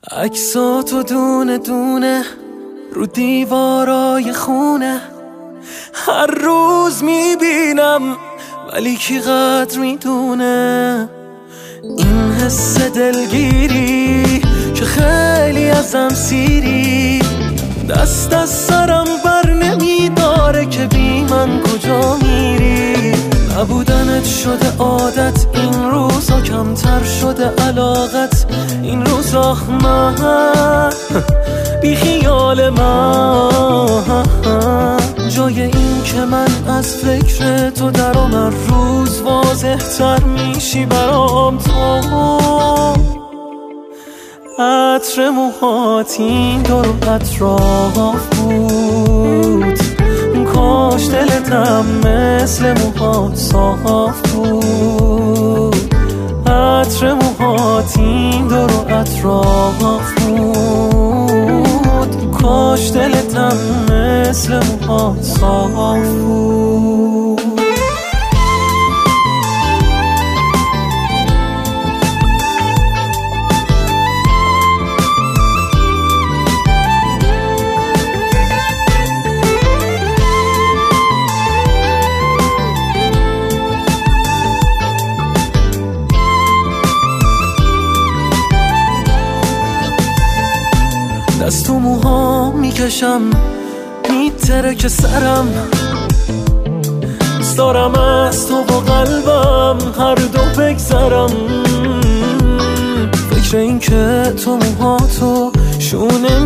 عکساتو دونه دونه رو دیوارای خونه هر روز میبینم، ولی کی قدر میدونه این حس دلگیری که خیلی ازم سیری. دست از سرم بر نمیداره که بی من کجا میری. نبودنت شده عادت، این روزا کمتر شده علاقت. این روزا من بی خیال من، جای این که من از فکر تو درام هر روز واضح تر میشی برام. تو عطر موهات این دور و اطراف بود، کاش دلتم مثل موهات صاف بود. عطر موهات این دور و اطراف بود، کاش دلتم مثل موهات صاف بود. دست تو موها میکشم میترکه سرم، دوست دارم از تو و قلبم هر دو بگذرم. فکر این که تو موهاتو شونه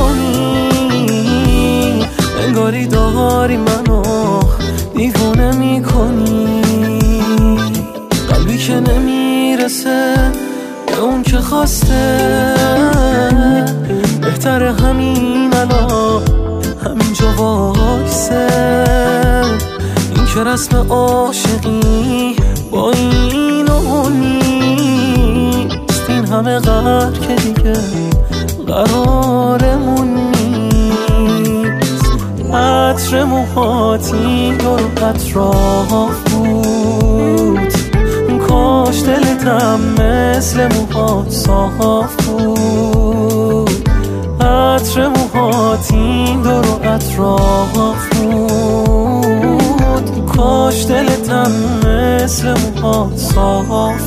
میکنی، انگاری داری منو دیوونه میکنی. قلبی که نمیرسه به اون که خواسته، بهتر همین الان همینجا وایسه. این که رسم عاشقی با این و اون نیست، این همه قرار که دیگه قرارمون نیست. عطر موهات این دور و اطراف بود، کاش دلتم مثل موهات صاف بود. عطر موهات این دور و اطراف بود، کاش دلتم مثل موهات صاف